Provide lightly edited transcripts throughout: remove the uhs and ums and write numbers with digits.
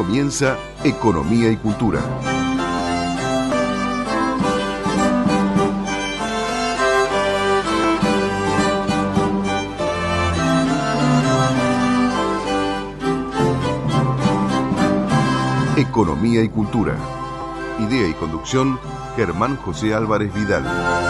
comienza Economía y Cultura. Economía y Cultura. Idea y conducción, Germán José Álvarez Vidal.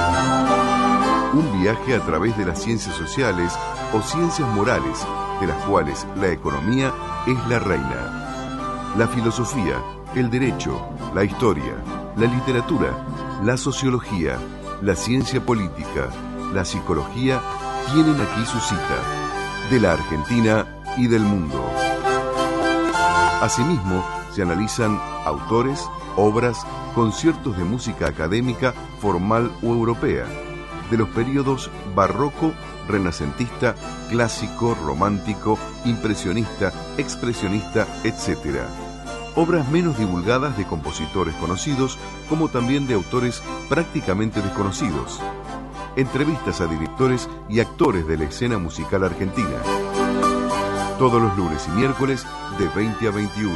Un viaje a través de las ciencias sociales o ciencias morales, de las cuales la economía es la reina. La filosofía, el derecho, la historia, la literatura, la sociología, la ciencia política, la psicología tienen aquí su cita, de la Argentina y del mundo. Asimismo, se analizan autores, obras, conciertos de música académica, formal o europea, de los períodos barroco, renacentista, clásico, romántico, impresionista, expresionista, etc. Obras menos divulgadas de compositores conocidos, como también de autores prácticamente desconocidos. Entrevistas a directores y actores de la escena musical argentina. Todos los lunes y miércoles de 20 a 21.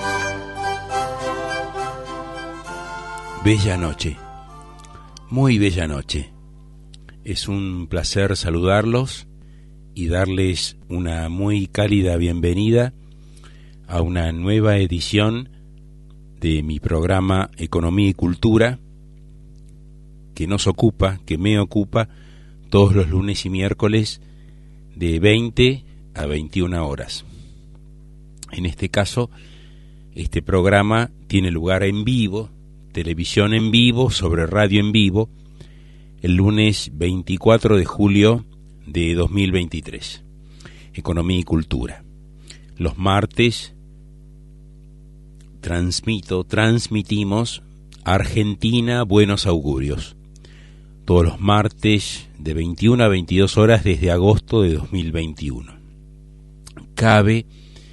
Bella noche, muy bella noche. Es un placer saludarlos y darles una muy cálida bienvenida a una nueva edición de mi programa Economía y Cultura, que me ocupa todos los lunes y miércoles de 20 a 21 horas. En este caso, este programa tiene lugar en vivo, televisión en vivo, sobre radio en vivo, el lunes 24 de julio de 2023. Economía y Cultura. Los martes transmitimos Argentina Buenos Augurios. Todos los martes de 21 a 22 horas desde agosto de 2021. Cabe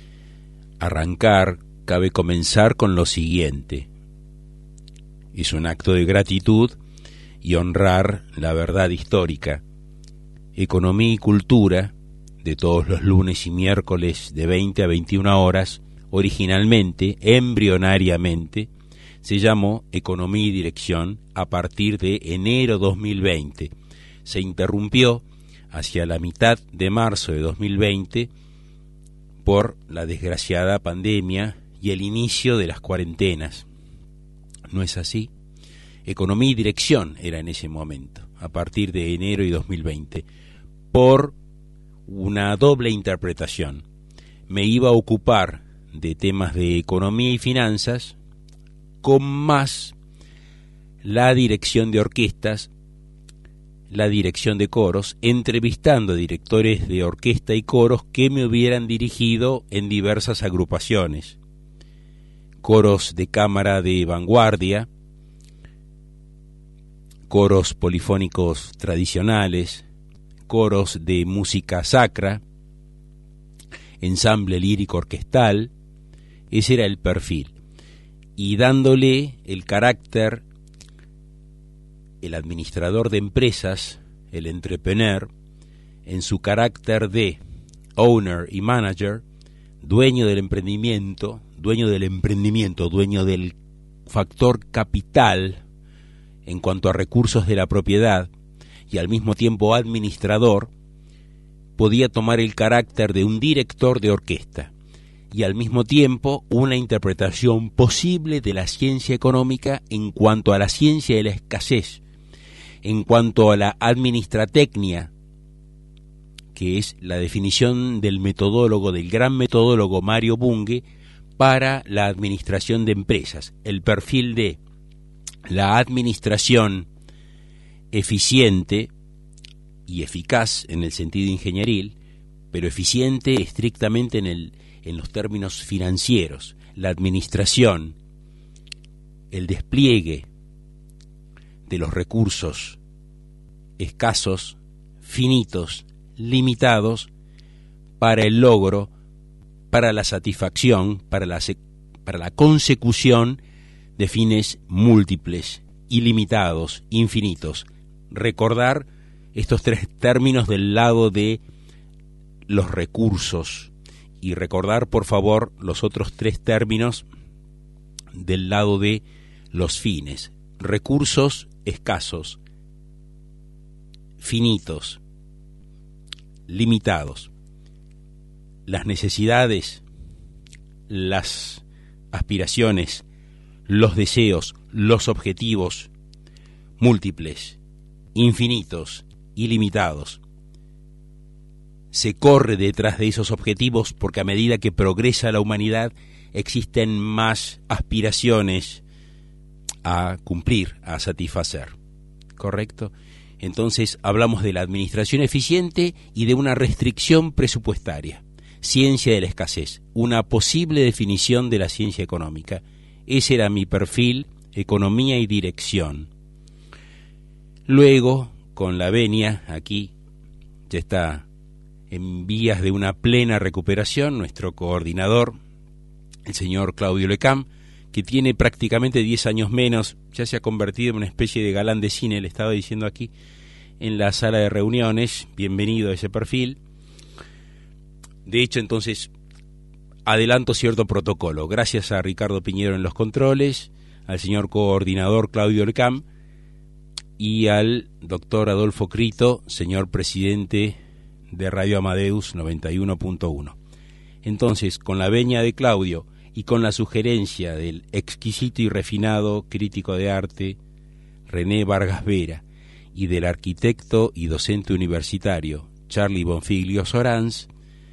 comenzar con lo siguiente. Es un acto de gratitud y honrar la verdad histórica. Economía y Cultura, de todos los lunes y miércoles de 20 a 21 horas, originalmente, embrionariamente, se llamó Economía y Dirección a partir de enero 2020. Se interrumpió hacia la mitad de marzo de 2020 por la desgraciada pandemia y el inicio de las cuarentenas. ¿No es así? Economía y Dirección era en ese momento, a partir de enero de 2020, por una doble interpretación. Me iba a ocupar de temas de economía y finanzas, con más la dirección de orquestas, la dirección de coros, entrevistando a directores de orquesta y coros que me hubieran dirigido en diversas agrupaciones. Coros de cámara de vanguardia, coros polifónicos tradicionales, coros de música sacra, ensamble lírico orquestal. Ese era el perfil. Y dándole el carácter, el administrador de empresas, el entrepreneur, en su carácter de owner y manager, dueño del emprendimiento, dueño del factor capital en cuanto a recursos de la propiedad, y al mismo tiempo administrador, podía tomar el carácter de un director de orquesta y al mismo tiempo una interpretación posible de la ciencia económica en cuanto a la ciencia de la escasez, en cuanto a la administratecnia, que es la definición del metodólogo, del gran metodólogo Mario Bunge, para la administración de empresas, el perfil de la administración eficiente y eficaz en el sentido ingenieril, pero eficiente estrictamente en los términos financieros, la administración, el despliegue de los recursos escasos, finitos, limitados, para el logro, para la satisfacción, para la consecución de fines múltiples, ilimitados, infinitos. Recordar estos tres términos del lado de los recursos y recordar, por favor, los otros 3 términos del lado de los fines. Recursos escasos, finitos, limitados. Las necesidades, las aspiraciones, los deseos, los objetivos múltiples, infinitos, ilimitados. Se corre detrás de esos objetivos porque a medida que progresa la humanidad existen más aspiraciones a cumplir, a satisfacer. ¿Correcto? Entonces hablamos de la administración eficiente y de una restricción presupuestaria. Ciencia de la escasez, una posible definición de la ciencia económica. Ese era mi perfil, economía y dirección. Luego, con la venia, aquí ya está en vías de una plena recuperación nuestro coordinador, el señor Claudio Lecam, que tiene prácticamente 10 años menos, ya se ha convertido en una especie de galán de cine, le estaba diciendo aquí, en la sala de reuniones. Bienvenido a ese perfil. De hecho, entonces, adelanto cierto protocolo. Gracias a Ricardo Piñero en los controles, al señor coordinador Claudio Lecam y al doctor Adolfo Crito, señor presidente de Radio Amadeus 91.1. Entonces, con la venia de Claudio y con la sugerencia del exquisito y refinado crítico de arte René Vargas Vera y del arquitecto y docente universitario Charlie Bonfiglio Sorans,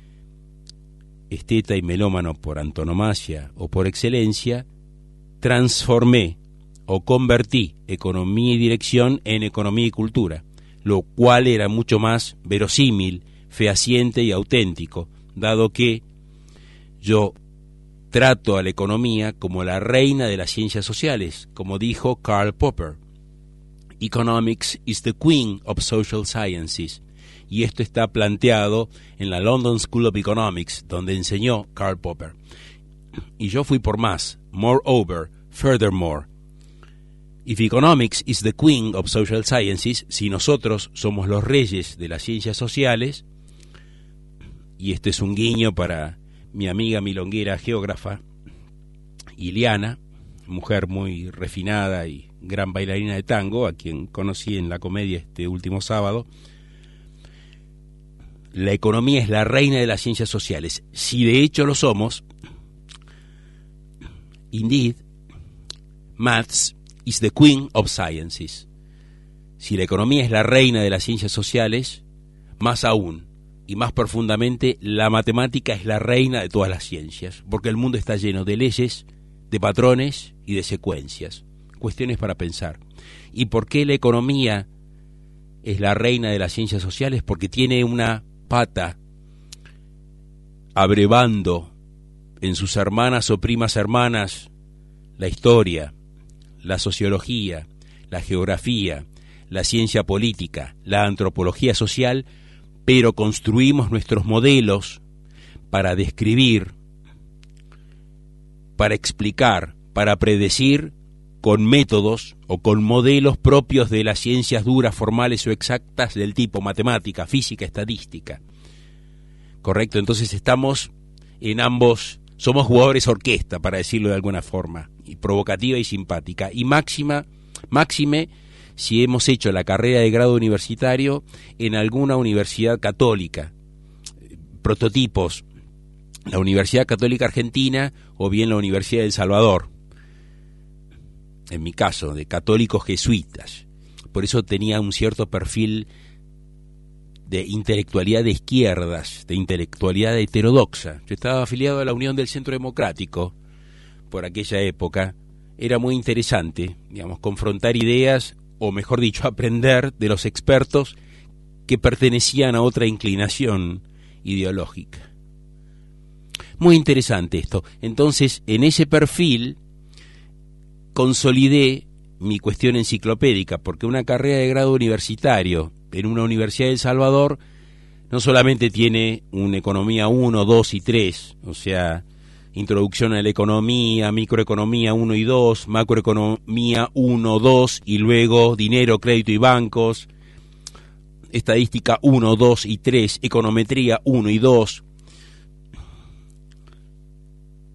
esteta y melómano por antonomasia o por excelencia, transformé o convertí economía y dirección en economía y cultura, lo cual era mucho más verosímil, fehaciente y auténtico, dado que yo trato a la economía como la reina de las ciencias sociales, como dijo Karl Popper. Economics is the queen of social sciences. Y esto está planteado en la London School of Economics, donde enseñó Karl Popper. Y yo fui por más. Moreover, furthermore. If economics is the queen of social sciences, si nosotros somos los reyes de las ciencias sociales, y este es un guiño para mi amiga milonguera geógrafa, Iliana, mujer muy refinada y gran bailarina de tango, a quien conocí en la comedia este último sábado, la economía es la reina de las ciencias sociales. Si de hecho lo somos, indeed, maths is the queen of sciences. Si la economía es la reina de las ciencias sociales, más aún y más profundamente, la matemática es la reina de todas las ciencias, porque el mundo está lleno de leyes, de patrones y de secuencias. Cuestiones para pensar. ¿Y por qué la economía es la reina de las ciencias sociales? Porque tiene una pata abrevando en sus hermanas o primas hermanas la historia, la sociología, la geografía, la ciencia política, la antropología social, pero construimos nuestros modelos para describir, para explicar, para predecir con métodos o con modelos propios de las ciencias duras, formales o exactas del tipo matemática, física, estadística. ¿Correcto? Entonces estamos en ambos, somos jugadores orquesta, para decirlo de alguna forma, y provocativa y simpática. Y máxime si hemos hecho la carrera de grado universitario en alguna universidad católica. Prototipos, la Universidad Católica Argentina o bien la Universidad de El Salvador. En mi caso, de católicos jesuitas. Por eso tenía un cierto perfil de intelectualidad de izquierdas, de intelectualidad heterodoxa. Yo estaba afiliado a la Unión del Centro Democrático por aquella época. Era muy interesante, digamos, confrontar ideas, o mejor dicho, aprender de los expertos que pertenecían a otra inclinación ideológica. Muy interesante esto. Entonces, en ese perfil consolidé mi cuestión enciclopédica, porque una carrera de grado universitario en una universidad de El Salvador no solamente tiene una economía 1, 2 y 3, o sea, introducción a la economía, microeconomía 1 y 2, macroeconomía 1, 2 y luego dinero, crédito y bancos, estadística 1, 2 y 3, econometría 1 y 2,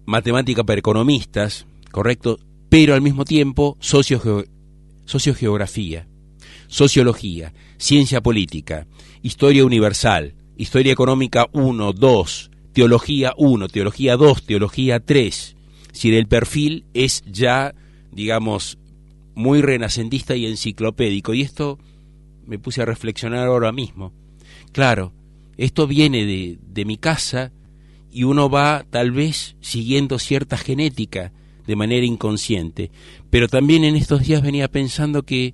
matemática para economistas, correcto, pero al mismo tiempo sociogeografía, sociología, ciencia política, historia universal, historia económica 1, 2, teología 1, teología 2, teología 3. Si el perfil es ya, digamos, muy renacentista y enciclopédico, y esto me puse a reflexionar ahora mismo. Claro, esto viene de mi casa y uno va tal vez siguiendo cierta genética de manera inconsciente, pero también en estos días venía pensando que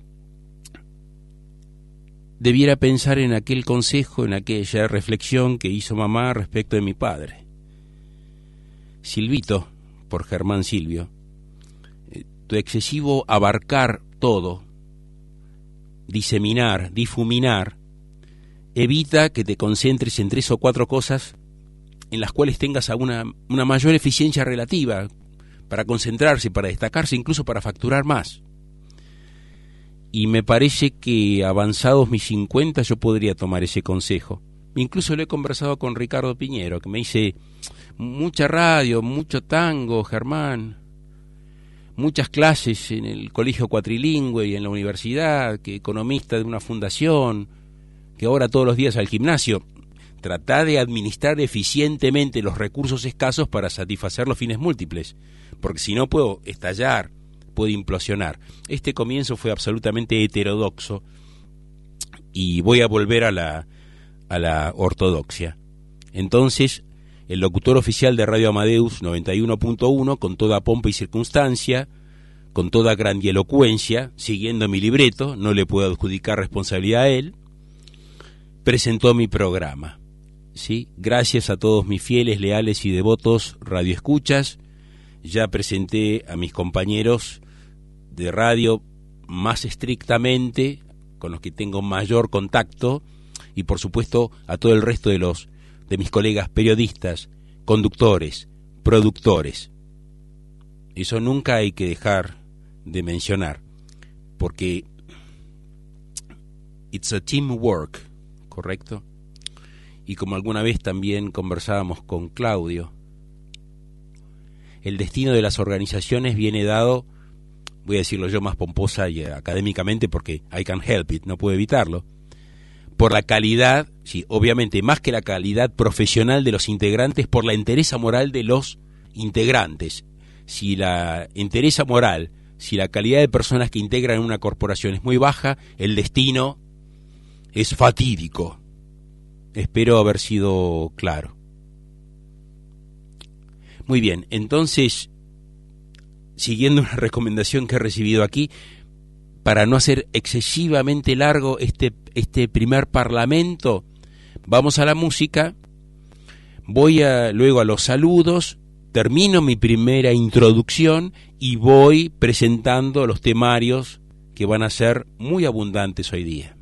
debiera pensar en aquel consejo, en aquella reflexión que hizo mamá respecto de mi padre. Silvito, por Germán Silvio, tu excesivo abarcar todo, diseminar, difuminar, evita que te concentres en 3 o 4 cosas en las cuales tengas una mayor eficiencia relativa para concentrarse, para destacarse, incluso para facturar más. Y me parece que avanzados mis 50 yo podría tomar ese consejo. Incluso lo he conversado con Ricardo Piñero, que me dice, mucha radio, mucho tango, Germán, muchas clases en el colegio cuatrilingüe y en la universidad, que economista de una fundación, que ahora todos los días al gimnasio. Trata de administrar eficientemente los recursos escasos para satisfacer los fines múltiples, porque si no puedo estallar, puedo implosionar. Este comienzo fue absolutamente heterodoxo y voy a volver a la ortodoxia. Entonces, el locutor oficial de Radio Amadeus 91.1, con toda pompa y circunstancia, con toda grandielocuencia, siguiendo mi libreto, no le puedo adjudicar responsabilidad a él, presentó mi programa. ¿Sí? Gracias a todos mis fieles, leales y devotos radioescuchas. Ya presenté a mis compañeros de radio más estrictamente, con los que tengo mayor contacto, y por supuesto a todo el resto de mis colegas periodistas, conductores, productores. Eso nunca hay que dejar de mencionar, porque it's a teamwork, ¿correcto? Y como alguna vez también conversábamos con Claudio, el destino de las organizaciones viene dado, voy a decirlo yo más pomposa y académicamente porque I can't help it, no puedo evitarlo, por la calidad, sí, obviamente más que la calidad profesional de los integrantes, por la entereza moral de los integrantes. Si la entereza moral, si la calidad de personas que integran una corporación es muy baja, el destino es fatídico. Espero haber sido claro. Muy bien, entonces, siguiendo una recomendación que he recibido aquí, para no hacer excesivamente largo este primer parlamento, vamos a la música, voy luego a los saludos, termino mi primera introducción y voy presentando los temarios que van a ser muy abundantes hoy día.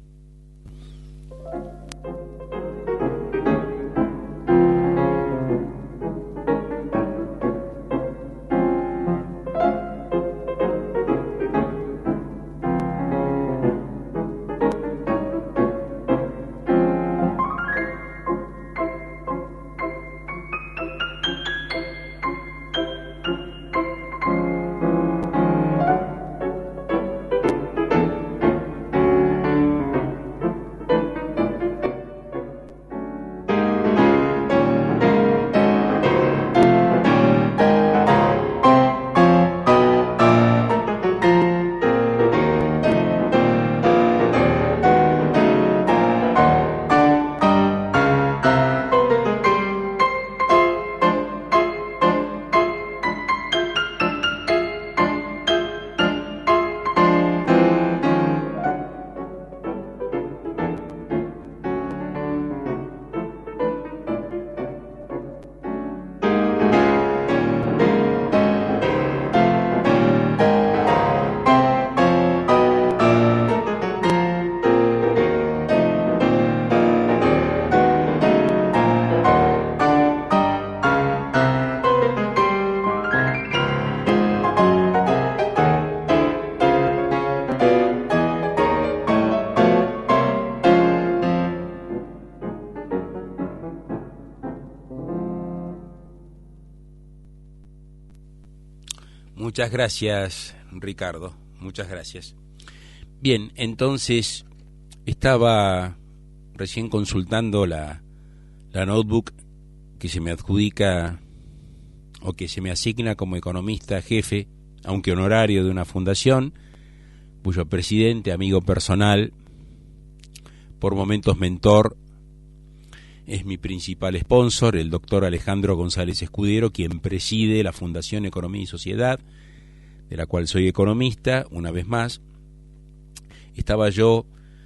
Muchas gracias, Ricardo. Muchas gracias. Bien, entonces estaba recién consultando la notebook que se me adjudica o que se me asigna como economista jefe, aunque honorario, de una fundación, cuyo presidente, amigo personal, por momentos mentor, es mi principal sponsor, el doctor Alejandro González Escudero, quien preside la Fundación Economía y Sociedad, de la cual soy economista. Una vez más, estaba yo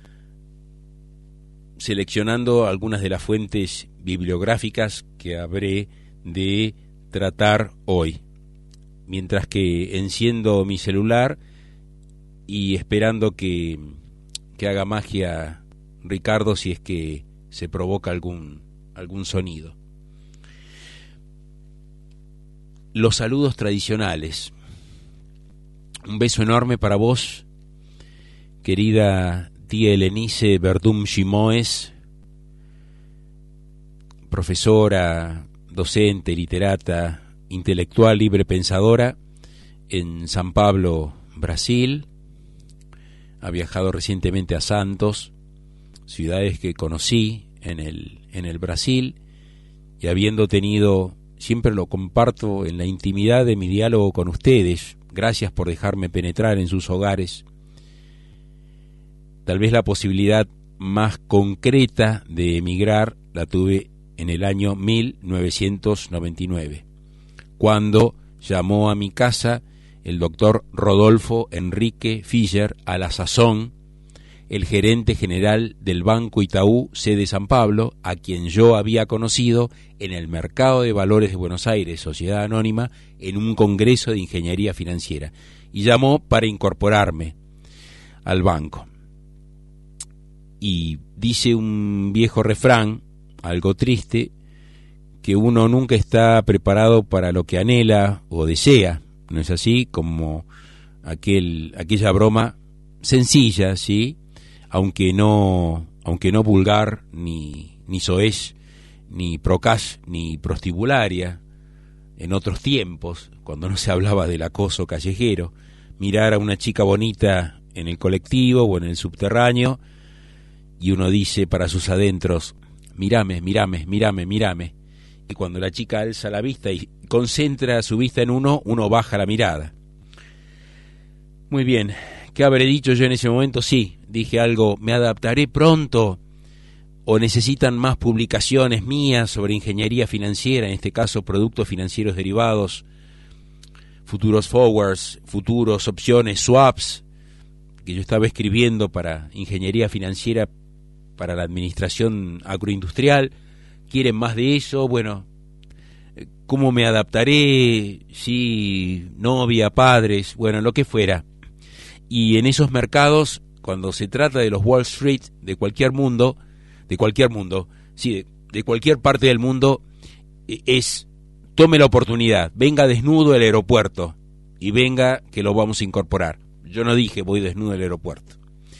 seleccionando algunas de las fuentes bibliográficas que habré de tratar hoy, mientras que enciendo mi celular y esperando que haga magia Ricardo si es que se provoca algún sonido. Los saludos tradicionales. Un beso enorme para vos, querida tía Helenice Verdum Shimoes, profesora, docente, literata, intelectual, libre pensadora en San Pablo, Brasil. Ha viajado recientemente a Santos, ciudades que conocí en el Brasil, y habiendo tenido, siempre lo comparto en la intimidad de mi diálogo con ustedes, gracias por dejarme penetrar en sus hogares, tal vez la posibilidad más concreta de emigrar la tuve en el año 1999, cuando llamó a mi casa el doctor Rodolfo Enrique Fischer, a la sazón el gerente general del Banco Itaú, sede San Pablo, a quien yo había conocido en el Mercado de Valores de Buenos Aires, Sociedad Anónima, en un congreso de ingeniería financiera, y llamó para incorporarme al banco. Y dice un viejo refrán, algo triste, que uno nunca está preparado para lo que anhela o desea, ¿no es así? Como aquella broma sencilla, ¿sí? Aunque no vulgar, ni soez, ni procaz, ni prostibularia, en otros tiempos, cuando no se hablaba del acoso callejero, mirar a una chica bonita en el colectivo o en el subterráneo, y uno dice para sus adentros, mírame, mírame, mírame, mírame. Y cuando la chica alza la vista y concentra su vista en uno baja la mirada. Muy bien, ¿qué habré dicho yo en ese momento? Sí, dije algo, me adaptaré pronto, o necesitan más publicaciones mías sobre ingeniería financiera, en este caso productos financieros derivados, futuros forwards, futuros, opciones, swaps, que yo estaba escribiendo para ingeniería financiera para la administración agroindustrial. ¿Quieren más de eso? Bueno, ¿cómo me adaptaré? Sí, novia, padres, bueno, lo que fuera. Y en esos mercados, cuando se trata de los Wall Street de cualquier mundo, sí, de cualquier parte del mundo, es tome la oportunidad, venga desnudo al aeropuerto y venga que lo vamos a incorporar. Yo no dije voy desnudo al aeropuerto.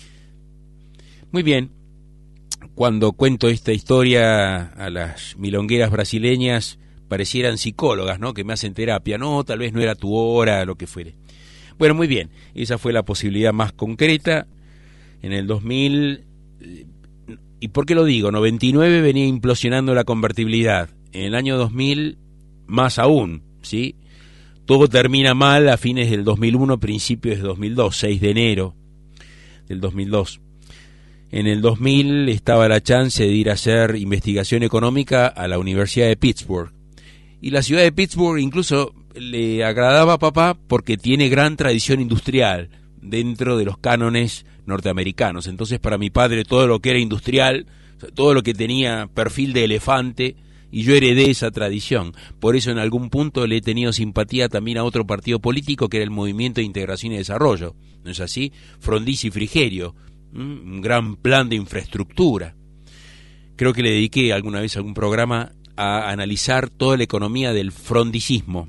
Muy bien, cuando cuento esta historia a las milongueras brasileñas parecieran psicólogas, ¿no? Que me hacen terapia. No, tal vez no era tu hora, lo que fuere. Bueno, muy bien, esa fue la posibilidad más concreta. En el 2000, ¿y por qué lo digo? 99 venía implosionando la convertibilidad. En el año 2000, más aún, ¿sí? Todo termina mal a fines del 2001, principios de 2002, 6 de enero del 2002. En el 2000 estaba la chance de ir a hacer investigación económica a la Universidad de Pittsburgh. Y la ciudad de Pittsburgh incluso le agradaba a papá porque tiene gran tradición industrial dentro de los cánones norteamericanos. Entonces para mi padre todo lo que era industrial, todo lo que tenía perfil de elefante, y yo heredé esa tradición. Por eso en algún punto le he tenido simpatía también a otro partido político que era el Movimiento de Integración y Desarrollo. ¿No es así? Frondizi y Frigerio, un gran plan de infraestructura. Creo que le dediqué alguna vez algún programa a analizar toda la economía del frondicismo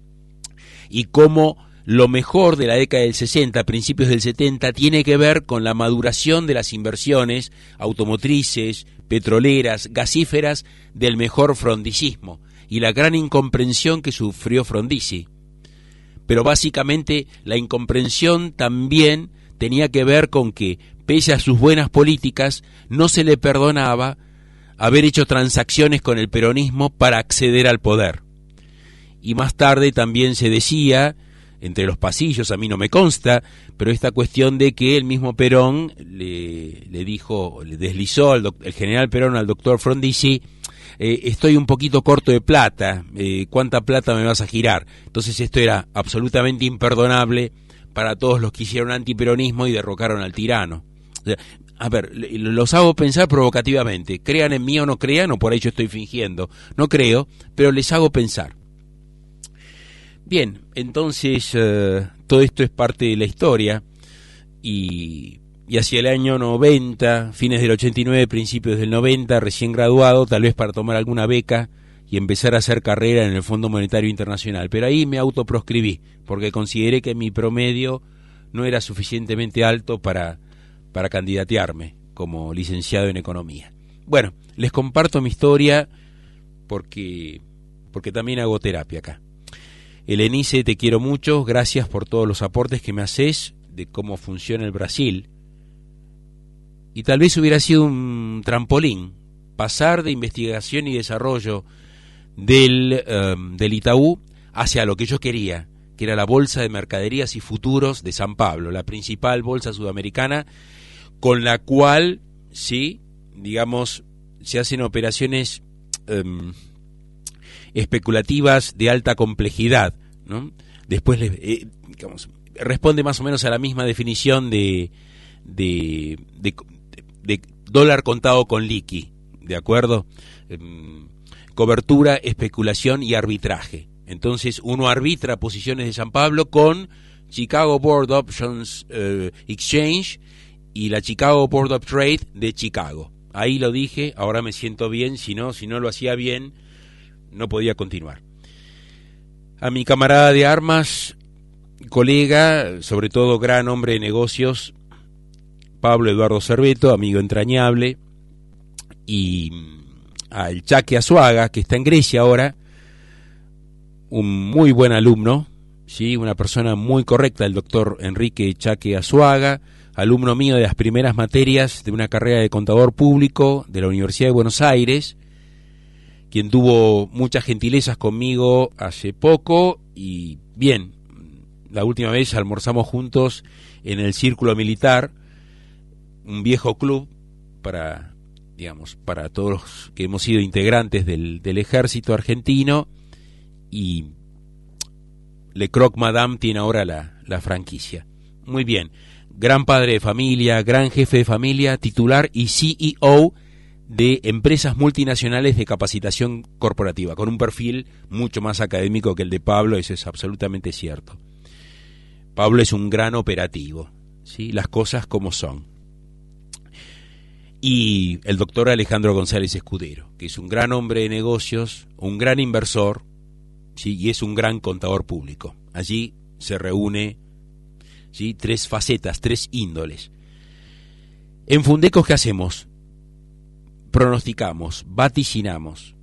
y cómo lo mejor de la década del 60, principios del 70, tiene que ver con la maduración de las inversiones automotrices, petroleras, gasíferas del mejor frondicismo y la gran incomprensión que sufrió Frondizi. pero básicamente la incomprensión también tenía que ver con que, pese a sus buenas políticas, no se le perdonaba haber hecho transacciones con el peronismo para acceder al poder. Y más tarde también se decía, entre los pasillos, a mí no me consta, pero esta cuestión de que el mismo Perón le deslizó el general Perón al doctor Frondizi, estoy un poquito corto de plata, ¿cuánta plata me vas a girar? Entonces esto era absolutamente imperdonable para todos los que hicieron antiperonismo y derrocaron al tirano. O sea, a ver, los hago pensar provocativamente, crean en mí o no crean, o por ahí yo estoy fingiendo, no creo, pero les hago pensar. Bien, entonces todo esto es parte de la historia y hacia el año 90, fines del 89, principios del 90, recién graduado, tal vez para tomar alguna beca y empezar a hacer carrera en el Fondo Monetario Internacional. Pero ahí me autoproscribí, porque consideré que mi promedio no era suficientemente alto para candidatearme como licenciado en Economía. Bueno, les comparto mi historia porque también hago terapia acá. Elenice, te quiero mucho, gracias por todos los aportes que me haces de cómo funciona el Brasil. Y tal vez hubiera sido un trampolín, pasar de investigación y desarrollo del Itaú hacia lo que yo quería, que era la Bolsa de Mercaderías y Futuros de San Pablo, la principal bolsa sudamericana, con la cual, sí, digamos, se hacen operaciones especulativas de alta complejidad, ¿no? Después, digamos, responde más o menos a la misma definición de dólar contado con liqui, ¿de acuerdo? Cobertura, especulación y arbitraje. Entonces uno arbitra posiciones de San Pablo con Chicago Board Options Exchange y la Chicago Board of Trade de Chicago. Ahí lo dije, ahora me siento bien, si no lo hacía bien, no podía continuar. A mi camarada de armas, colega, sobre todo gran hombre de negocios, Pablo Eduardo Cerveto, amigo entrañable, y al Chaque Azuaga, que está en Grecia ahora, un muy buen alumno, ¿sí? Una persona muy correcta, el doctor Enrique Chaque Azuaga, alumno mío de las primeras materias de una carrera de contador público de la Universidad de Buenos Aires, quien tuvo muchas gentilezas conmigo hace poco, y bien, la última vez almorzamos juntos en el Círculo Militar, un viejo club para todos los que hemos sido integrantes del ejército argentino, y Le Croc Madame tiene ahora la franquicia. Muy bien, gran padre de familia, gran jefe de familia, titular y CEO de empresas multinacionales de capacitación corporativa, con un perfil mucho más académico que el de Pablo, eso es absolutamente cierto. Pablo es un gran operativo, ¿sí? Las cosas como son. Y el doctor Alejandro González Escudero, que es un gran hombre de negocios, un gran inversor, ¿sí? Y es un gran contador público. Allí se reúne, ¿sí? Tres facetas, tres índoles. En Fundecos, ¿qué hacemos? Pronosticamos, vaticinamos,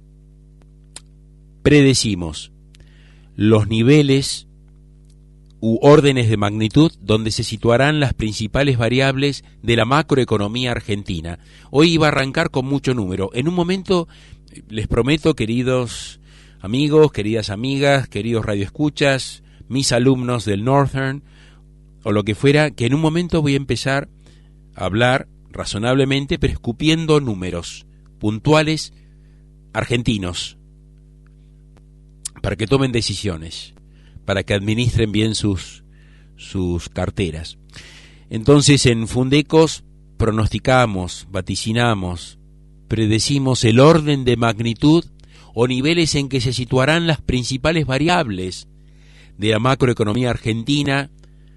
predecimos los niveles u órdenes de magnitud donde se situarán las principales variables de la macroeconomía argentina. Hoy iba a arrancar con mucho número. En un momento, les prometo, queridos amigos, queridas amigas, queridos radioescuchas, mis alumnos del Northern, o lo que fuera, que en un momento voy a empezar a hablar razonablemente, pero escupiendo números puntuales argentinos, para que tomen decisiones, para que administren bien sus carteras. Entonces, en Fundecos pronosticamos, vaticinamos, predecimos el orden de magnitud o niveles en que se situarán las principales variables de la macroeconomía argentina,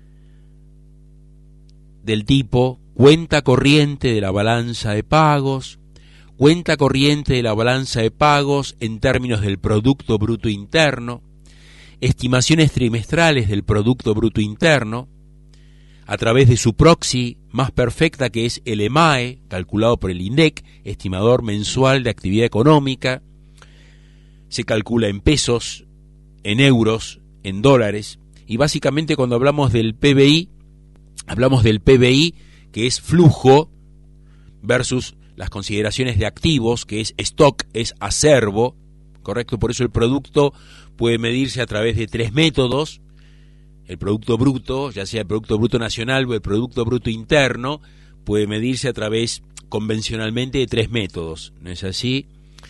del tipo cuenta corriente de la balanza de pagos, cuenta corriente de la balanza de pagos en términos del Producto Bruto Interno, estimaciones trimestrales del Producto Bruto Interno, a través de su proxy más perfecta, que es el EMAE, calculado por el INDEC, estimador mensual de actividad económica. Se calcula en pesos, en euros, en dólares, y básicamente cuando hablamos del PBI que es flujo versus las consideraciones de activos, que es stock, es acervo, correcto. Por eso el producto puede medirse a través de 3 métodos: el producto bruto, ya sea el producto bruto nacional o el producto bruto interno, puede medirse a través convencionalmente de 3 métodos, ¿no es así?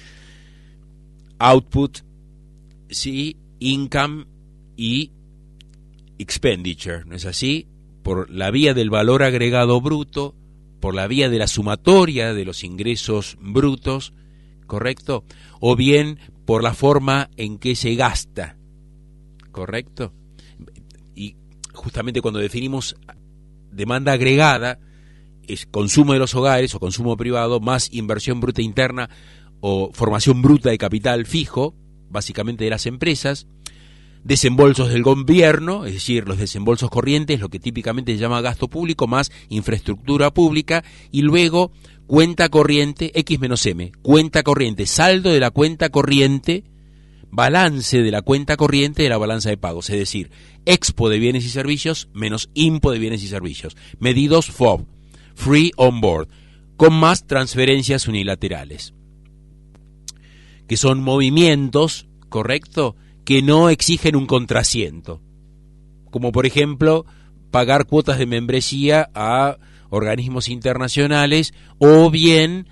Output, sí, income y expenditure, ¿no es así? Por la vía del valor agregado bruto, por la vía de la sumatoria de los ingresos brutos, ¿correcto? O bien por la forma en que se gasta, ¿correcto? Y justamente cuando definimos demanda agregada, es consumo de los hogares o consumo privado más inversión bruta interna o formación bruta de capital fijo, básicamente de las empresas, desembolsos del gobierno, es decir, los desembolsos corrientes, lo que típicamente se llama gasto público, más infraestructura pública, y luego cuenta corriente, X menos M, cuenta corriente, saldo de la cuenta corriente, balance de la cuenta corriente de la balanza de pagos, es decir, expo de bienes y servicios menos impo de bienes y servicios, medidos FOB, Free on Board, con más transferencias unilaterales, que son movimientos, ¿correcto?, que no exigen un contrasiento, como por ejemplo pagar cuotas de membresía a organismos internacionales o bien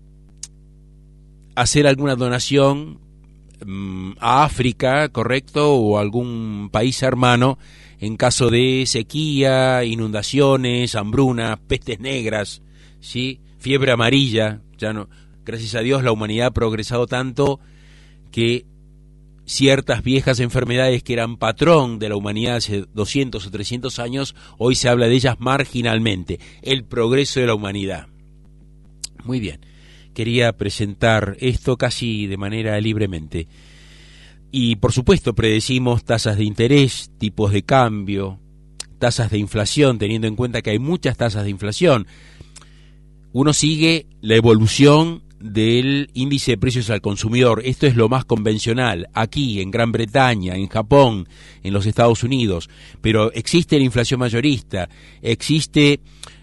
hacer alguna donación a África, ¿correcto?, o a algún país hermano en caso de sequía, inundaciones, hambruna, pestes negras, ¿sí?, fiebre amarilla. Ya no, gracias a Dios la humanidad ha progresado tanto que ciertas viejas enfermedades que eran patrón de la humanidad hace 200 o 300 años, hoy se habla de ellas marginalmente. El progreso de la humanidad. Muy bien, quería presentar esto casi de manera libremente. Y por supuesto predecimos tasas de interés, tipos de cambio, tasas de inflación, teniendo en cuenta que hay muchas tasas de inflación. Uno sigue la evolución del índice de precios al consumidor. Esto es lo más convencional aquí en Gran Bretaña, en Japón, en los Estados Unidos, pero existe la inflación mayorista, existe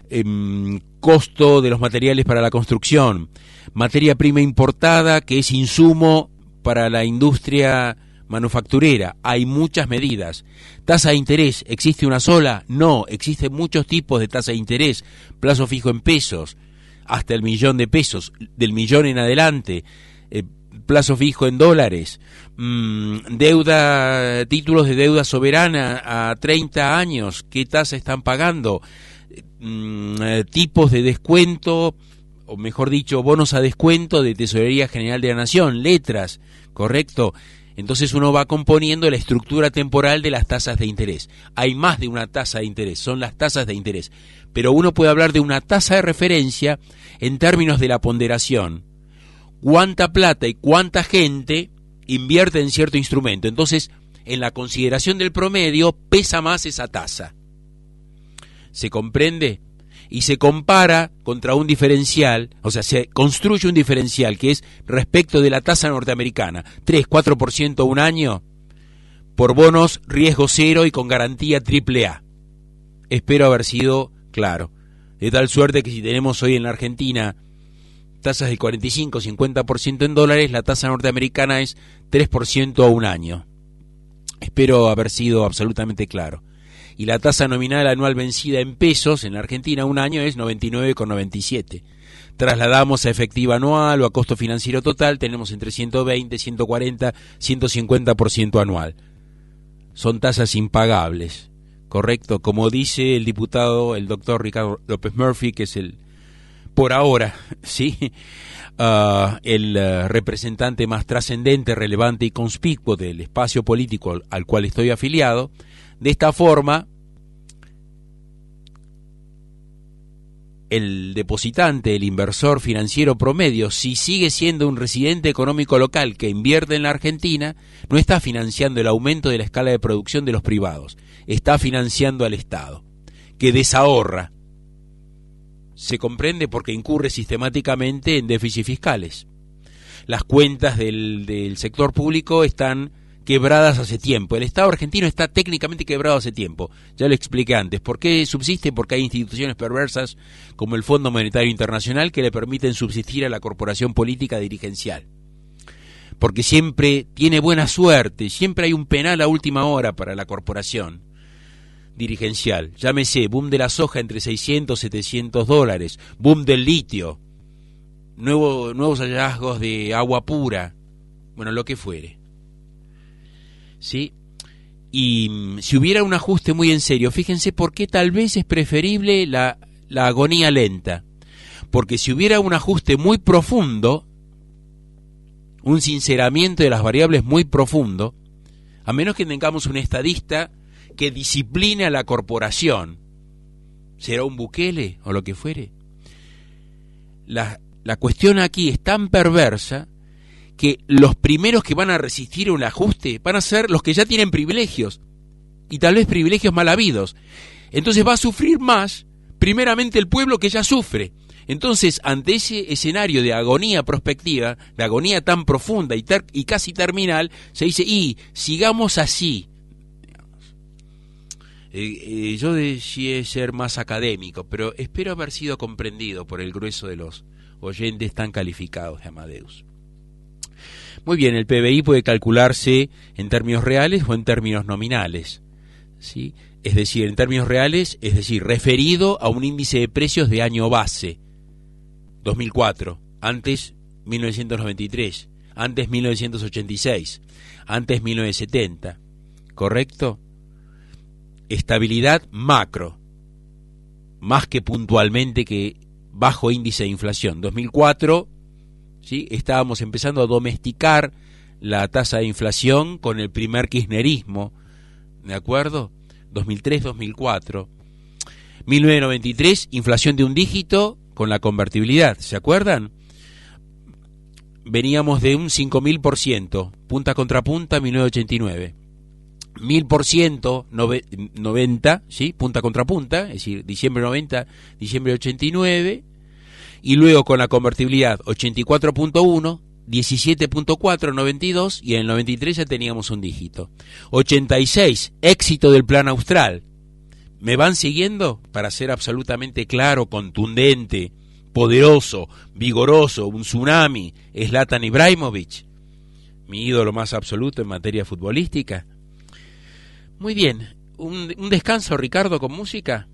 costo de los materiales para la construcción, materia prima importada que es insumo para la industria manufacturera. Hay muchas medidas. Tasa de interés, ¿existe una sola? No, existen muchos tipos de tasa de interés, plazo fijo en pesos, hasta el millón de pesos, del millón en adelante, plazo fijo en dólares, deuda, títulos de deuda soberana a 30 años, ¿qué tasa están pagando? Tipos de descuento, o mejor dicho, bonos a descuento de Tesorería General de la Nación, letras, ¿correcto? Entonces uno va componiendo la estructura temporal de las tasas de interés. Hay más de una tasa de interés, son las tasas de interés. Pero uno puede hablar de una tasa de referencia en términos de la ponderación. ¿Cuánta plata y cuánta gente invierte en cierto instrumento? Entonces, en la consideración del promedio pesa más esa tasa. ¿Se comprende? Y se compara contra un diferencial, o sea, se construye un diferencial que es respecto de la tasa norteamericana, 3-4% un año, por bonos riesgo cero y con garantía AAA. Espero haber sido claro. De tal suerte que si tenemos hoy en la Argentina tasas de 45-50% en dólares, la tasa norteamericana es 3% a un año. Espero haber sido absolutamente claro. Y la tasa nominal anual vencida en pesos en la Argentina un año es 99,97. Trasladamos a efectiva anual o a costo financiero total, tenemos entre 120, 140, 150% anual. Son tasas impagables, ¿correcto? Como dice el diputado, el doctor Ricardo López Murphy, que es el, por ahora, ¿sí?, el representante más trascendente, relevante y conspicuo del espacio político al cual estoy afiliado. De esta forma, el depositante, el inversor financiero promedio, si sigue siendo un residente económico local que invierte en la Argentina, no está financiando el aumento de la escala de producción de los privados, está financiando al Estado, que desahorra. Se comprende porque incurre sistemáticamente en déficits fiscales. Las cuentas del sector público están quebradas hace tiempo. El Estado argentino está técnicamente quebrado hace tiempo. Ya lo expliqué antes. ¿Por qué subsiste? Porque hay instituciones perversas como el Fondo Monetario Internacional que le permiten subsistir a la corporación política dirigencial. Porque siempre tiene buena suerte, siempre hay un penal a última hora para la corporación dirigencial. Llámese, boom de la soja entre 600 y 700 dólares, boom del litio, nuevos hallazgos de agua pura, bueno, lo que fuere. ¿Sí? Y si hubiera un ajuste muy en serio, fíjense por qué tal vez es preferible la agonía lenta. Porque si hubiera un ajuste muy profundo, un sinceramiento de las variables muy profundo, a menos que tengamos un estadista que discipline a la corporación, será un Bukele o lo que fuere. La cuestión aquí es tan perversa que los primeros que van a resistir un ajuste van a ser los que ya tienen privilegios, y tal vez privilegios mal habidos. Entonces va a sufrir más, primeramente, el pueblo que ya sufre. Entonces, ante ese escenario de agonía prospectiva, de agonía tan profunda y casi terminal, se dice, y sigamos así. Yo deseé ser más académico, pero espero haber sido comprendido por el grueso de los oyentes tan calificados de Amadeus. Muy bien, el PBI puede calcularse en términos reales o en términos nominales, ¿sí? Es decir, en términos reales, es decir, referido a un índice de precios de año base, 2004, antes 1993, antes 1986, antes 1970, ¿correcto? Estabilidad macro, más que puntualmente que bajo índice de inflación. 2004, ¿sí? Estábamos empezando a domesticar la tasa de inflación con el primer kirchnerismo, ¿de acuerdo? 2003-2004. 1993, inflación de un dígito con la convertibilidad, ¿se acuerdan? Veníamos de un 5.000%, punta contra punta, 1989. 1.000%, 90, ¿sí? Punta contra punta, es decir, diciembre 90, diciembre 89, y luego con la convertibilidad 84.1, 17.4, 92, y en el 93 ya teníamos un dígito. 86, éxito del Plan Austral. ¿Me van siguiendo? Para ser absolutamente claro, contundente, poderoso, vigoroso, un tsunami, Zlatan Ibrahimovic, mi ídolo más absoluto en materia futbolística. Muy bien, un descanso, Ricardo, con música.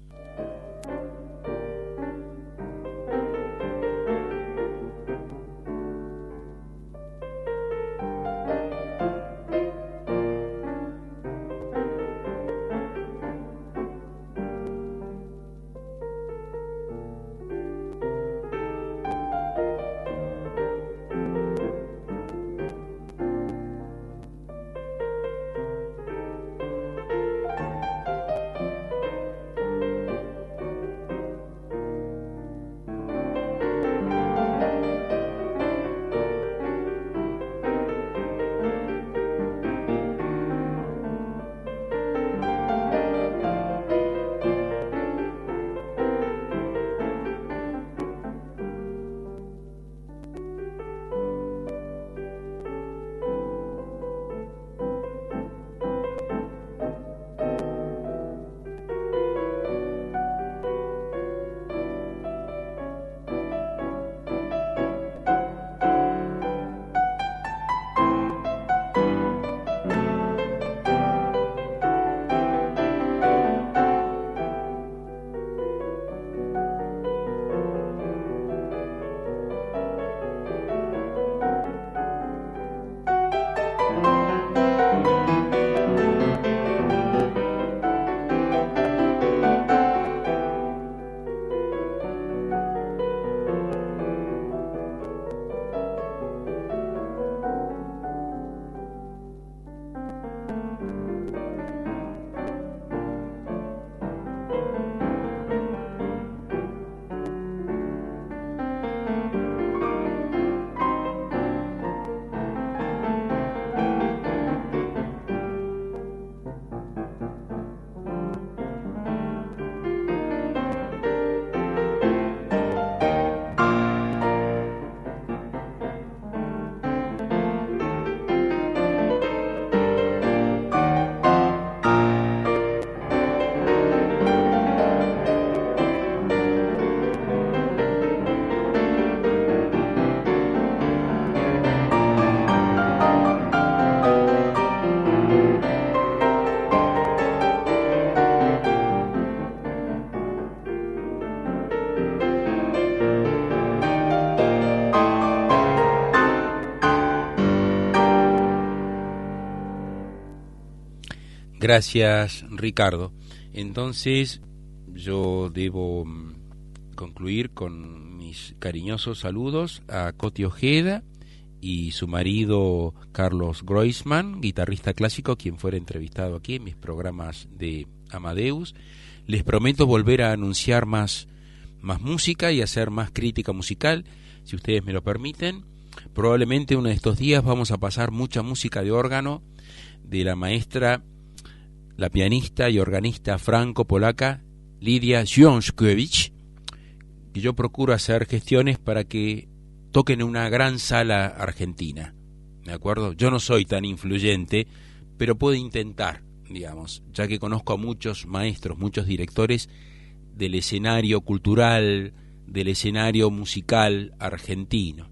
Gracias, Ricardo. Entonces, yo debo concluir con mis cariñosos saludos a Coti Ojeda y su marido Carlos Groisman, guitarrista clásico, quien fuera entrevistado aquí en mis programas de Amadeus. Les prometo volver a anunciar más música y hacer más crítica musical, si ustedes me lo permiten. Probablemente uno de estos días vamos a pasar mucha música de órgano de la maestra, la pianista y organista franco-polaca Lidia Jąszkiewicz, que yo procuro hacer gestiones para que toquen en una gran sala argentina, ¿de acuerdo? Yo no soy tan influyente, pero puedo intentar, digamos, ya que conozco a muchos maestros, muchos directores del escenario cultural, del escenario musical argentino.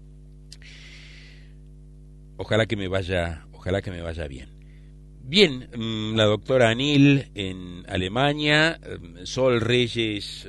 Ojalá que me vaya bien. Bien, la doctora Anil en Alemania, Sol Reyes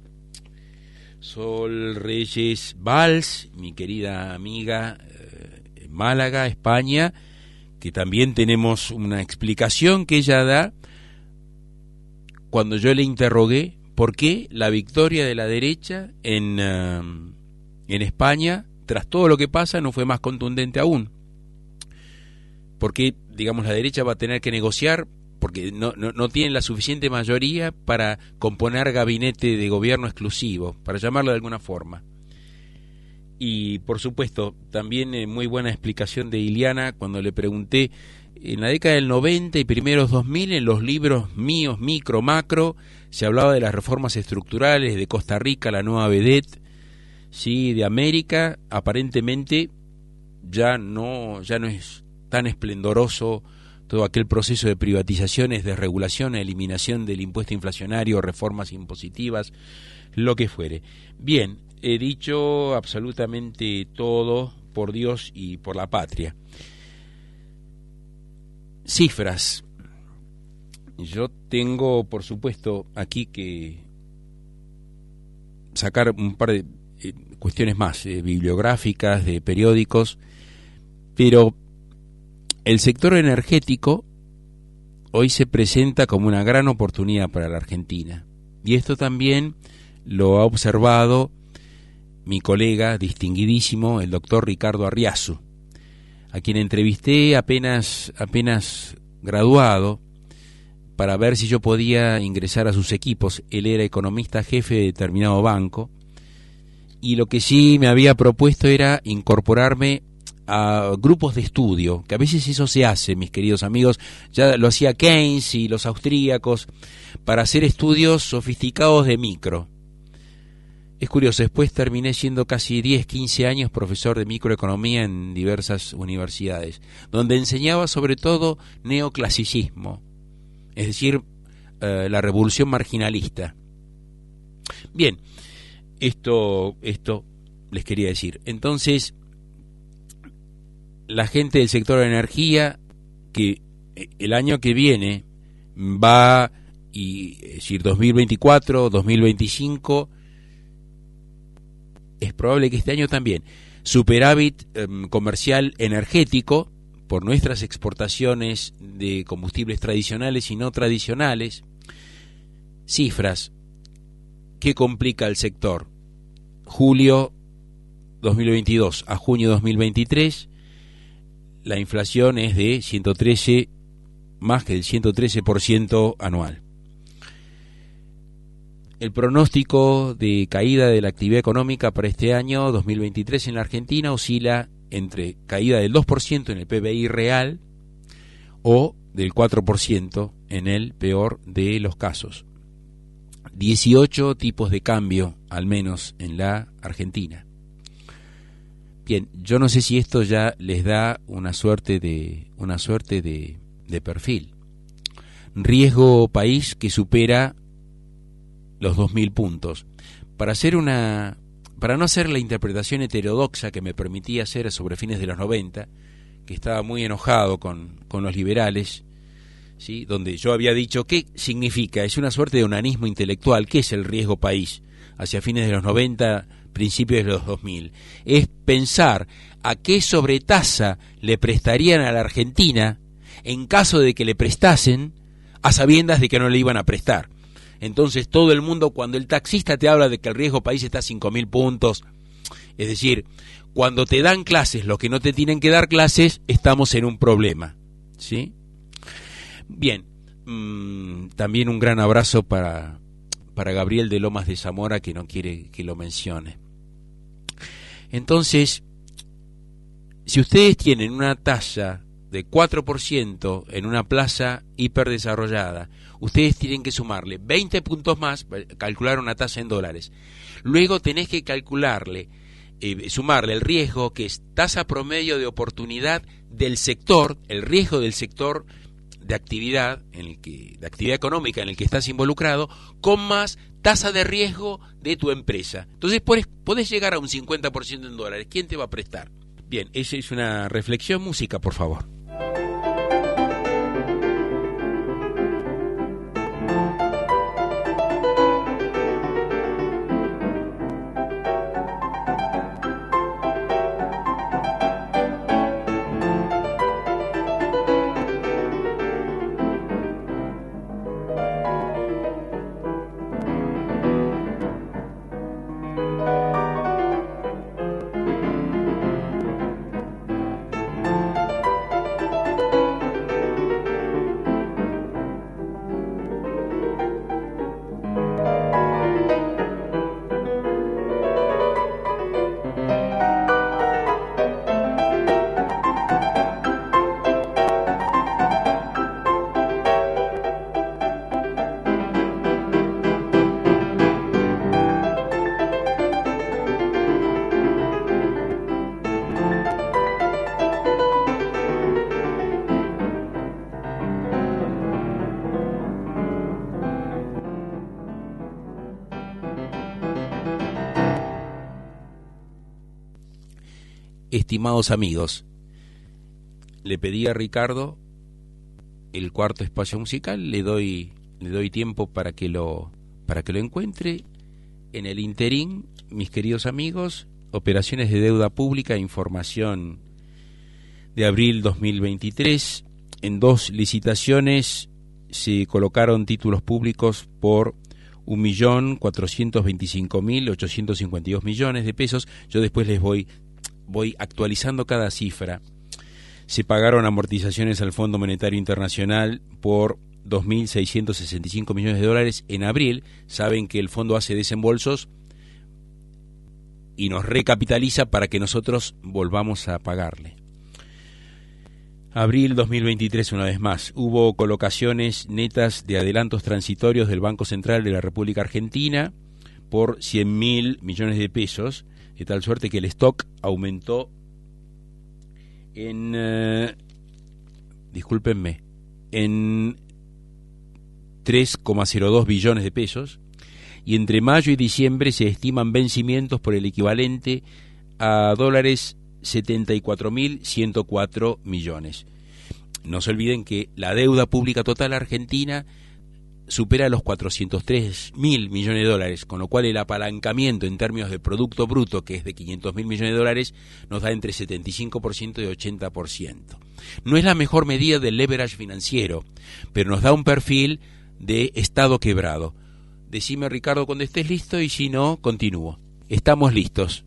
Valls, mi querida amiga en Málaga, España, que también tenemos una explicación que ella da cuando yo le interrogué por qué la victoria de la derecha en España, tras todo lo que pasa, no fue más contundente aún. Porque, digamos, la derecha va a tener que negociar porque no tienen la suficiente mayoría para componer gabinete de gobierno exclusivo, para llamarlo de alguna forma. Y, por supuesto, también muy buena explicación de Iliana cuando le pregunté, en la década del 90 y primeros 2000, en los libros míos, micro, macro, se hablaba de las reformas estructurales de Costa Rica, la nueva vedette, sí, de América. Aparentemente ya no es tan esplendoroso todo aquel proceso de privatizaciones, desregulación, eliminación del impuesto inflacionario, reformas impositivas, lo que fuere. Bien, he dicho absolutamente todo por Dios y por la patria. Cifras. Yo tengo, por supuesto, aquí que sacar un par de cuestiones más, bibliográficas, de periódicos, pero el sector energético hoy se presenta como una gran oportunidad para la Argentina. Y esto también lo ha observado mi colega distinguidísimo, el doctor Ricardo Arriazu, a quien entrevisté apenas graduado para ver si yo podía ingresar a sus equipos. Él era economista jefe de determinado banco y lo que sí me había propuesto era incorporarme a grupos de estudio, que a veces eso se hace, mis queridos amigos, ya lo hacía Keynes y los austríacos, para hacer estudios sofisticados de micro. Es curioso, después terminé siendo casi 10, 15 años profesor de microeconomía en diversas universidades, donde enseñaba sobre todo neoclasicismo, es decir, la revolución marginalista. Bien, esto les quería decir. Entonces, la gente del sector de energía, que el año que viene va, es decir, 2024, 2025, es probable que este año también, superávit comercial energético por nuestras exportaciones de combustibles tradicionales y no tradicionales. Cifras que complica el sector. Julio 2022 a junio 2023, la inflación es de 113, más que del 113% anual. El pronóstico de caída de la actividad económica para este año 2023 en la Argentina oscila entre caída del 2% en el PBI real o del 4% en el peor de los casos. 18 tipos de cambio, al menos en la Argentina. Bien, yo no sé si esto ya les da una suerte de perfil. Riesgo país que supera los 2.000 puntos. Para no hacer la interpretación heterodoxa que me permitía hacer sobre fines de los 90, que estaba muy enojado con los liberales, ¿sí? Donde yo había dicho, ¿qué significa? Es una suerte de onanismo intelectual. ¿Qué es el riesgo país? Hacia fines de los 90, principios de los 2000. Es pensar a qué sobretasa le prestarían a la Argentina en caso de que le prestasen, a sabiendas de que no le iban a prestar. Entonces todo el mundo, cuando el taxista te habla de que el riesgo país está a 5.000 puntos, es decir, cuando te dan clases los que no te tienen que dar clases, estamos en un problema, ¿sí? Bien, también un gran abrazo para Gabriel de Lomas de Zamora, que no quiere que lo mencione. Entonces, si ustedes tienen una tasa de 4% en una plaza hiperdesarrollada, ustedes tienen que sumarle 20 puntos más, calcular una tasa en dólares. Luego tenés que calcularle, sumarle el riesgo, que es tasa promedio de oportunidad del sector, el riesgo del sector de actividad, de actividad económica en el que estás involucrado, con más tasa de riesgo de tu empresa. Entonces podés llegar a un 50% en dólares. ¿Quién te va a prestar? Bien, esa es una reflexión. Música, por favor. Estimados amigos, le pedí a Ricardo el cuarto espacio musical, le doy tiempo para que lo encuentre. En el interín, mis queridos amigos, operaciones de deuda pública, información de abril 2023, en 2 licitaciones se colocaron títulos públicos por 1.425.852 millones de pesos. Yo después les voy actualizando cada cifra. Se pagaron amortizaciones al Fondo Monetario Internacional por 2.665 millones de dólares en abril. Saben que el fondo hace desembolsos y nos recapitaliza para que nosotros volvamos a pagarle. Abril 2023, una vez más, hubo colocaciones netas de adelantos transitorios del Banco Central de la República Argentina por 100.000 millones de pesos, de tal suerte que el stock aumentó en 3,02 billones de pesos, y entre mayo y diciembre se estiman vencimientos por el equivalente a dólares 74.104 millones. No se olviden que la deuda pública total argentina supera los 403.000 millones de dólares, con lo cual el apalancamiento en términos de Producto Bruto, que es de 500.000 millones de dólares, nos da entre 75% y 80%. No es la mejor medida del leverage financiero, pero nos da un perfil de estado quebrado. Decime, Ricardo, cuando estés listo, y si no, continúo. Estamos listos.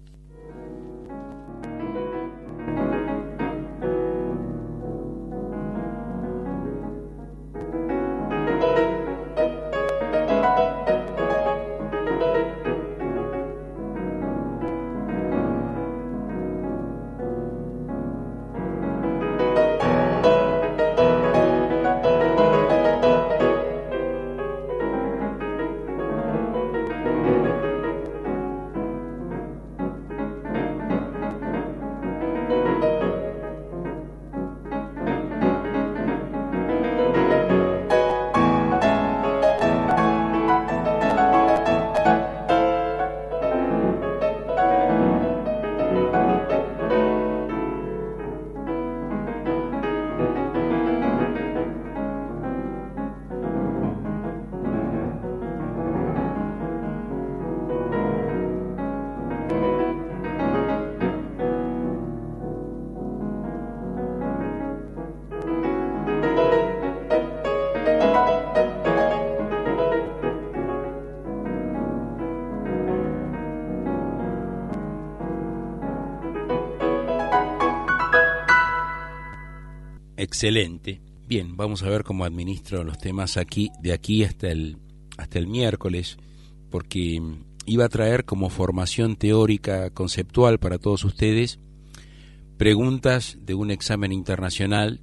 Excelente. Bien, vamos a ver cómo administro los temas de aquí hasta el miércoles, porque iba a traer como formación teórica conceptual para todos ustedes preguntas de un examen internacional,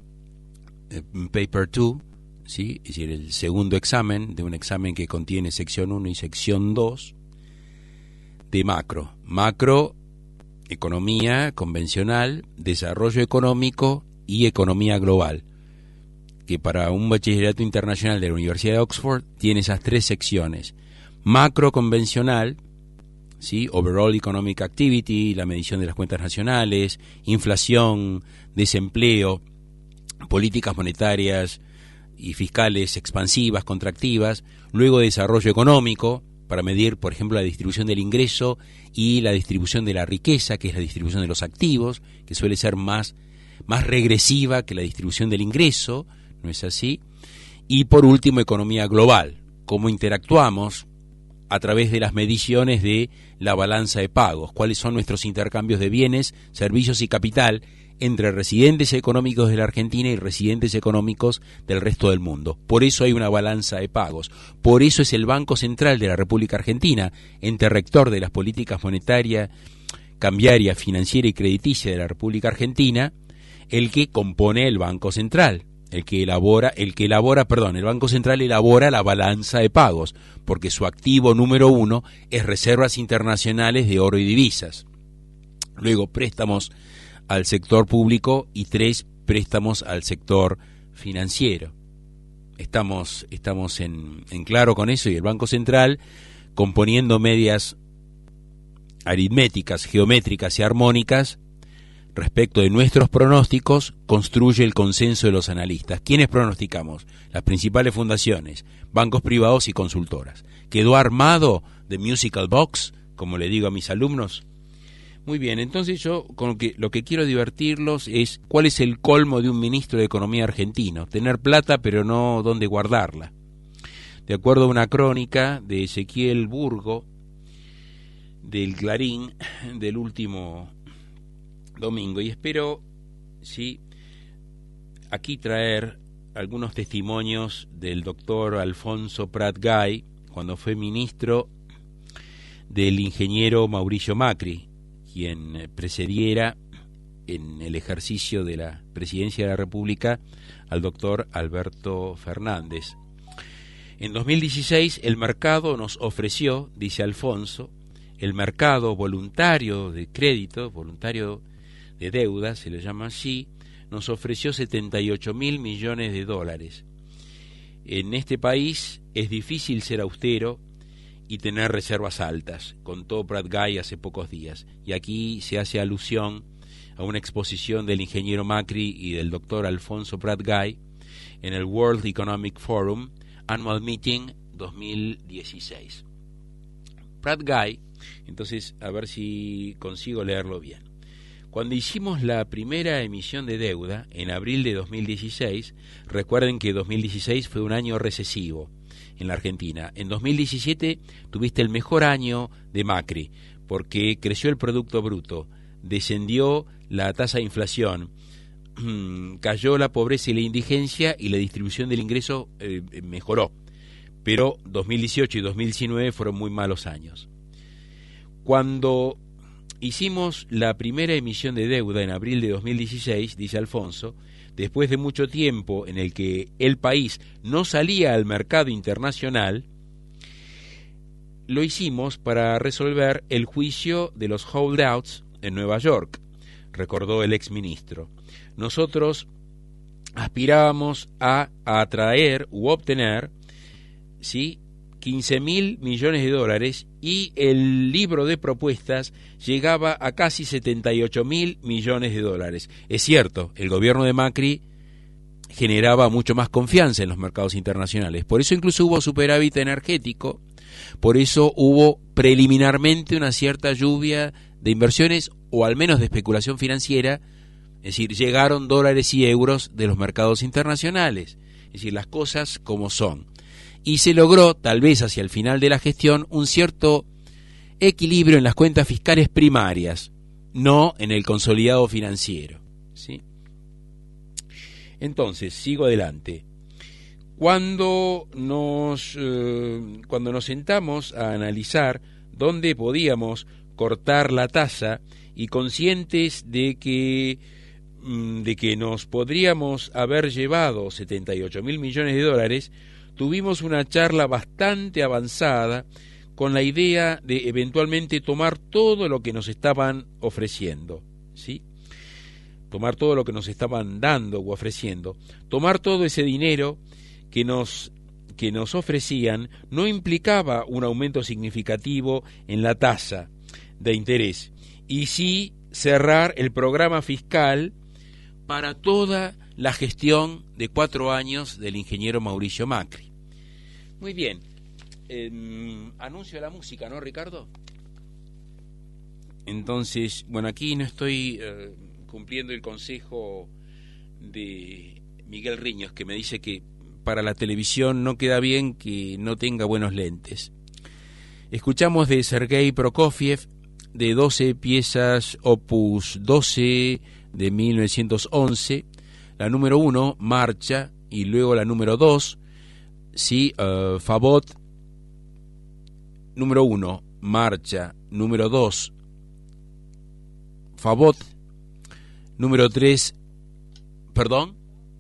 Paper 2, ¿sí? Es decir, el segundo examen, de un examen que contiene sección 1 y sección 2, de macro, economía convencional, desarrollo económico y economía global, que para un bachillerato internacional de la Universidad de Oxford tiene esas tres secciones: macro convencional, ¿sí? Overall Economic Activity, la medición de las cuentas nacionales, inflación, desempleo, políticas monetarias y fiscales expansivas, contractivas. Luego desarrollo económico, para medir, por ejemplo, la distribución del ingreso y la distribución de la riqueza, que es la distribución de los activos, que suele ser más regresiva que la distribución del ingreso, ¿no es así? Y por último, economía global, cómo interactuamos a través de las mediciones de la balanza de pagos, cuáles son nuestros intercambios de bienes, servicios y capital entre residentes económicos de la Argentina y residentes económicos del resto del mundo. Por eso hay una balanza de pagos. Por eso es el Banco Central de la República Argentina, ente rector de las políticas monetaria, cambiaria, financiera y crediticia de la República Argentina, el que compone el Banco Central. El Banco Central elabora la balanza de pagos, porque su activo número 1 es reservas internacionales de oro y divisas. Luego préstamos al sector público y 3 préstamos al sector financiero. Estamos en claro con eso, y el Banco Central, componiendo medias aritméticas, geométricas y armónicas respecto de nuestros pronósticos, construye el consenso de los analistas. ¿Quiénes pronosticamos? Las principales fundaciones, bancos privados y consultoras. ¿Quedó armado the musical box, como le digo a mis alumnos? Muy bien, entonces yo lo que quiero divertirlos es cuál es el colmo de un ministro de Economía argentino: tener plata pero no dónde guardarla. De acuerdo a una crónica de Ezequiel Burgo del Clarín del último domingo, y espero aquí traer algunos testimonios del doctor Alfonso Prat Gay cuando fue ministro del ingeniero Mauricio Macri, quien precediera en el ejercicio de la presidencia de la República al doctor Alberto Fernández. En 2016 el mercado nos ofreció, dice Alfonso, el mercado voluntario de crédito, voluntario de deuda, se le llama así, nos ofreció 78.000 millones de dólares. En este país es difícil ser austero y tener reservas altas, contó Prat Gay hace pocos días. Y aquí se hace alusión a una exposición del ingeniero Macri y del doctor Alfonso Prat Gay en el World Economic Forum Annual Meeting 2016. Prat Gay, entonces, a ver si consigo leerlo bien. Cuando hicimos la primera emisión de deuda, en abril de 2016, recuerden que 2016 fue un año recesivo en la Argentina. En 2017 tuviste el mejor año de Macri, porque creció el Producto Bruto, descendió la tasa de inflación, cayó la pobreza y la indigencia, y la distribución del ingreso mejoró. Pero 2018 y 2019 fueron muy malos años. Cuando hicimos la primera emisión de deuda en abril de 2016, dice Alfonso, después de mucho tiempo en el que el país no salía al mercado internacional, lo hicimos para resolver el juicio de los holdouts en Nueva York, recordó el exministro. Nosotros aspirábamos a atraer u obtener, ¿sí?, 15.000 millones de dólares, y el libro de propuestas llegaba a casi 78.000 millones de dólares. Es cierto, el gobierno de Macri generaba mucho más confianza en los mercados internacionales, por eso incluso hubo superávit energético, por eso hubo preliminarmente una cierta lluvia de inversiones, o al menos de especulación financiera, es decir, llegaron dólares y euros de los mercados internacionales, es decir, las cosas como son. Y se logró, tal vez hacia el final de la gestión, un cierto equilibrio en las cuentas fiscales primarias, no en el consolidado financiero, ¿sí? Entonces, sigo adelante. Cuando nos sentamos a analizar dónde podíamos cortar la tasa y conscientes de que nos podríamos haber llevado 78.000 millones de dólares, tuvimos una charla bastante avanzada con la idea de eventualmente tomar todo lo que nos estaban ofreciendo, ¿sí? Tomar todo lo que nos estaban dando o ofreciendo, tomar todo ese dinero que nos ofrecían no implicaba un aumento significativo en la tasa de interés, y sí cerrar el programa fiscal para toda la gestión de 4 años del ingeniero Mauricio Macri. Muy bien, anuncio la música, ¿no, Ricardo? Entonces, bueno, aquí no estoy cumpliendo el consejo de Miguel Riños, que me dice que para la televisión no queda bien que no tenga buenos lentes. Escuchamos de Sergei Prokofiev, de 12 piezas, opus 12 de 1911, la número 1, Marcha, y luego la número 2, sí, Favot, número 1, Marcha, número 2, Favot, número 3, perdón,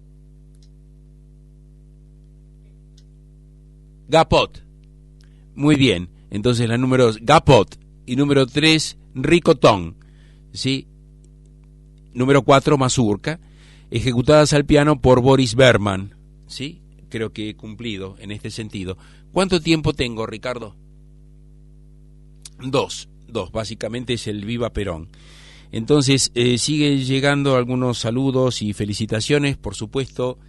Gapot. Muy bien, entonces la número 2, Gapot, y número 3, Ricotón, ¿sí? Número 4, Mazurka, ejecutadas al piano por Boris Berman, ¿sí? Creo que he cumplido en este sentido. ¿Cuánto tiempo tengo, Ricardo? 2, básicamente es el Viva Perón. Entonces, sigue llegando algunos saludos y felicitaciones, por supuesto.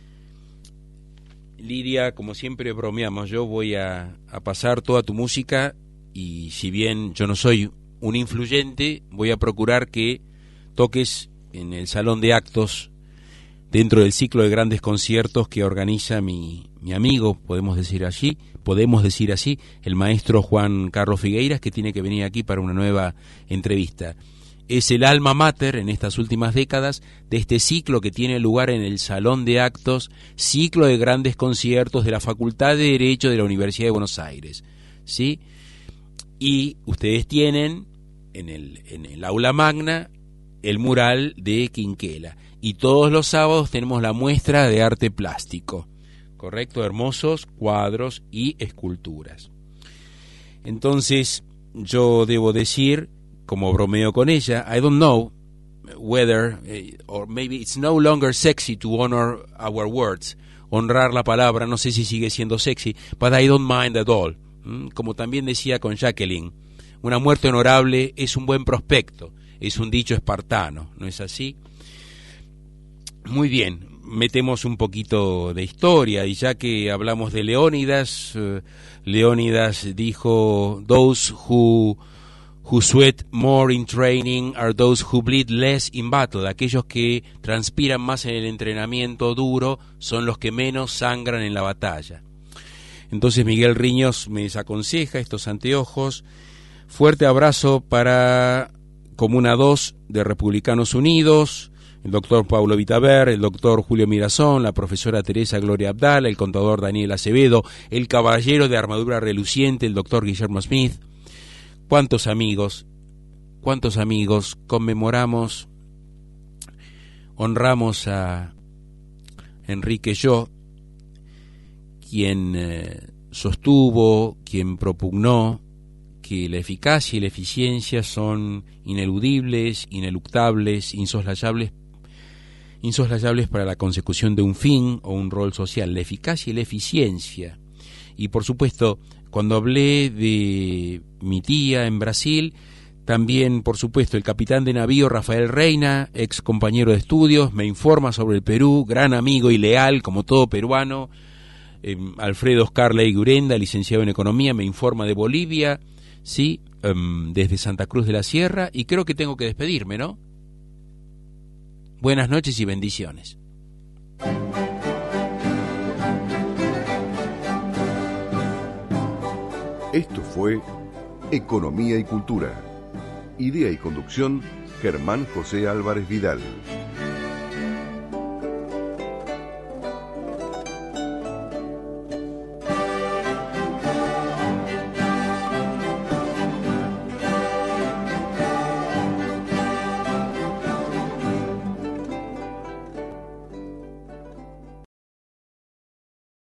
Lidia, como siempre bromeamos, yo voy a pasar toda tu música, y si bien yo no soy un influyente, voy a procurar que toques en el salón de actos dentro del ciclo de grandes conciertos que organiza mi amigo, podemos decir así, el maestro Juan Carlos Figueiras, que tiene que venir aquí para una nueva entrevista. Es el alma mater en estas últimas décadas de este ciclo que tiene lugar en el Salón de Actos, ciclo de grandes conciertos de la Facultad de Derecho de la Universidad de Buenos Aires, ¿sí? Y ustedes tienen en el aula magna el mural de Quinquela, y todos los sábados tenemos la muestra de arte plástico, ¿correcto? Hermosos cuadros y esculturas. Entonces, yo debo decir, como bromeo con ella, I don't know whether, or maybe it's no longer sexy to honor our words, honrar la palabra, no sé si sigue siendo sexy, but I don't mind at all. Como también decía con Jacqueline, una muerte honorable es un buen prospecto, es un dicho espartano, ¿no es así? Muy bien, metemos un poquito de historia, y ya que hablamos de Leónidas, Leónidas dijo, those who sweat more in training are those who bleed less in battle. Aquellos que transpiran más en el entrenamiento duro son los que menos sangran en la batalla. Entonces Miguel Riños me desaconseja estos anteojos. Fuerte abrazo para Comuna 2 de Republicanos Unidos, el doctor Paulo Vitaver, el doctor Julio Mirazón, la profesora Teresa Gloria Abdala, el contador Daniel Acevedo, el caballero de armadura reluciente, el doctor Guillermo Smith. ¿Cuántos amigos conmemoramos, honramos a Enrique Yo, quien sostuvo, quien propugnó que la eficacia y la eficiencia son ineludibles, ineluctables, insoslayables para la consecución de un fin o un rol social. La eficacia y la eficiencia. Y por supuesto, cuando hablé de mi tía en Brasil, también, por supuesto, el capitán de navío Rafael Reina, ex compañero de estudios, me informa sobre el Perú, gran amigo y leal, como todo peruano. Alfredo Oscar Ley Gurenda, licenciado en Economía, me informa de Bolivia, sí, desde Santa Cruz de la Sierra, y creo que tengo que despedirme, ¿no? Buenas noches y bendiciones. Esto fue Economía y Cultura. Idea y conducción, Germán José Álvarez Vidal.